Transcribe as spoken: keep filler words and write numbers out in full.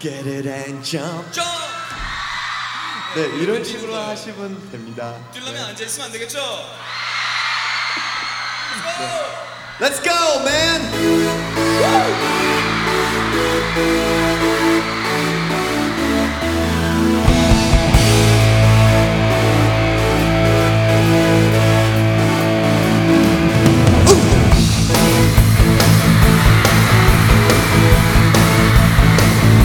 Get it and jump. 점! 네, 이런 식으로 하시면 됩니다. 뛰려면 네. 앉아 있으면 안 되겠죠? Let's go, man.